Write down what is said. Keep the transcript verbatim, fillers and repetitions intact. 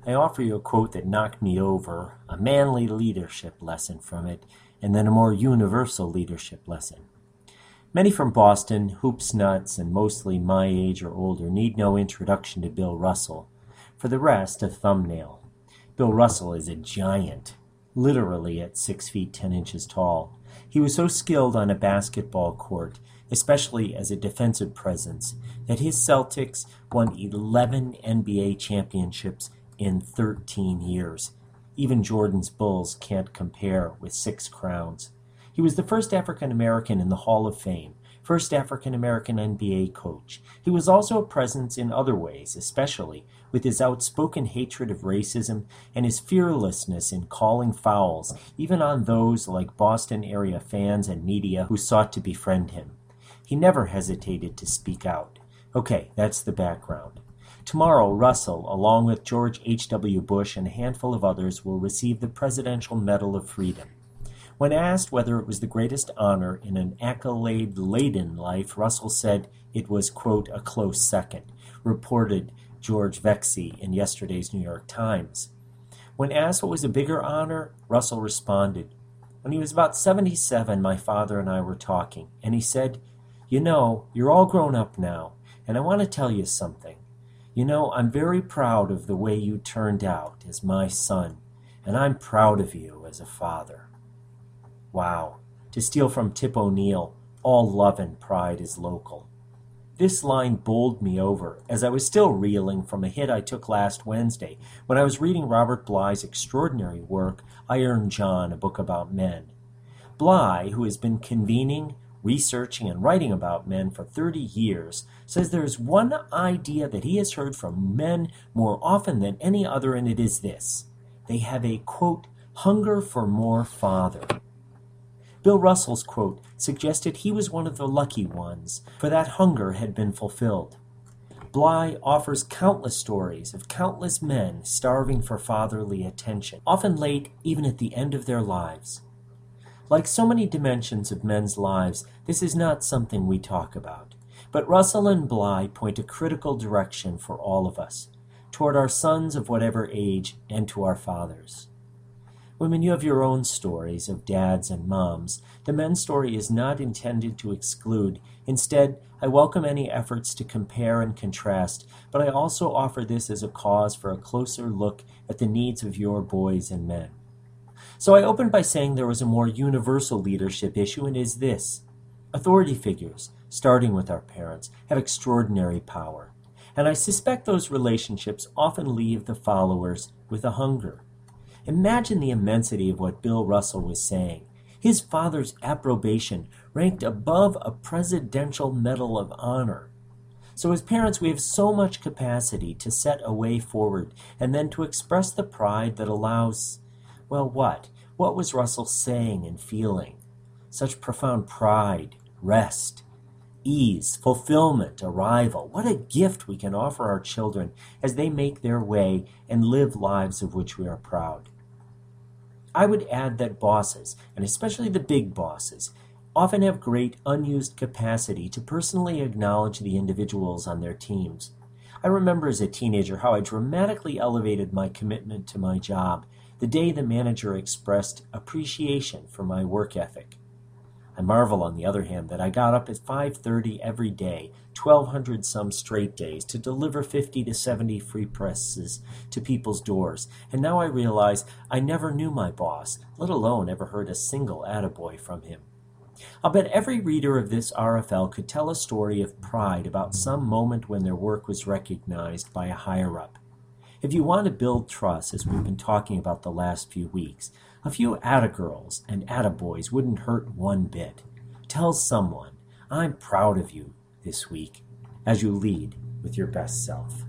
I offer you a quote that knocked me over, a manly leadership lesson from it, and then a more universal leadership lesson. Many from Boston, hoops nuts, and mostly my age or older, need no introduction to Bill Russell. For the rest, a thumbnail. Bill Russell is a giant, literally at six feet ten inches tall. He was so skilled on a basketball court, especially as a defensive presence, that his Celtics won eleven N B A championships in thirteen years. Even Jordan's Bulls can't compare with six crowns. He was the first African-American in the Hall of Fame, first African-American N B A coach. He was also a presence in other ways, especially with his outspoken hatred of racism and his fearlessness in calling fouls, even on those like Boston area fans and media who sought to befriend him. He never hesitated to speak out. Okay, that's the background. Tomorrow, Russell, along with George H W Bush and a handful of others, will receive the Presidential Medal of Freedom. When asked whether it was the greatest honor in an accolade-laden life, Russell said it was, quote, a close second, reported George Vexey in yesterday's New York Times. When asked what was a bigger honor, Russell responded, "When he was about seventy-seven, my father and I were talking, and he said, 'You know, you're all grown up now, and I want to tell you something. You know, I'm very proud of the way you turned out as my son, and I'm proud of you as a father.'" Wow. To steal from Tip O'Neill, all love and pride is local. This line bowled me over as I was still reeling from a hit I took last Wednesday when I was reading Robert Bly's extraordinary work, Iron John, a book about men. Bly, who has been convening, researching, and writing about men for thirty years, says there is one idea that he has heard from men more often than any other, and it is this. They have a, quote, hunger for more father. Bill Russell's quote suggested he was one of the lucky ones, for that hunger had been fulfilled. Bly offers countless stories of countless men starving for fatherly attention, often late even at the end of their lives. Like so many dimensions of men's lives, this is not something we talk about. But Russell and Bly point a critical direction for all of us, toward our sons of whatever age and to our fathers. Women, you have your own stories of dads and moms. The men's story is not intended to exclude. Instead, I welcome any efforts to compare and contrast, but I also offer this as a cause for a closer look at the needs of your boys and men. So I opened by saying there was a more universal leadership issue, and is this. Authority figures, starting with our parents, have extraordinary power. And I suspect those relationships often leave the followers with a hunger. Imagine the immensity of what Bill Russell was saying. His father's approbation ranked above a Presidential Medal of Honor. So as parents, we have so much capacity to set a way forward and then to express the pride that allows, well, what? What was Russell saying and feeling? Such profound pride, rest, ease, fulfillment, arrival. What a gift we can offer our children as they make their way and live lives of which we are proud. I would add that bosses, and especially the big bosses, often have great unused capacity to personally acknowledge the individuals on their teams. I remember as a teenager how I dramatically elevated my commitment to my job the day the manager expressed appreciation for my work ethic. I marvel, on the other hand, that I got up at five thirty every day, twelve hundred some straight days, to deliver fifty to seventy free presses to people's doors, and now I realize I never knew my boss, let alone ever heard a single attaboy from him. I'll bet every reader of this R F L could tell a story of pride about some moment when their work was recognized by a higher-up. If you want to build trust, as we've been talking about the last few weeks, a few attagirls and attaboys wouldn't hurt one bit. Tell someone, I'm proud of you this week, as you lead with your best self.